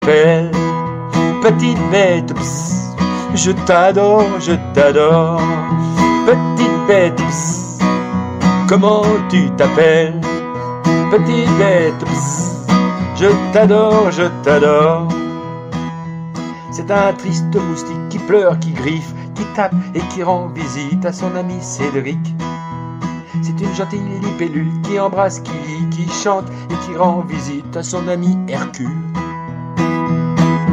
t'appelle petite bête, pss, je t'adore, petite bête, pss, comment tu t'appelles? Petite bête, pss, je t'adore. C'est un triste moustique qui pleure, qui griffe, qui tape et qui rend visite à son ami Cédric. C'est une gentille libellule qui embrasse, qui lit, qui chante et qui rend visite à son ami Hercule.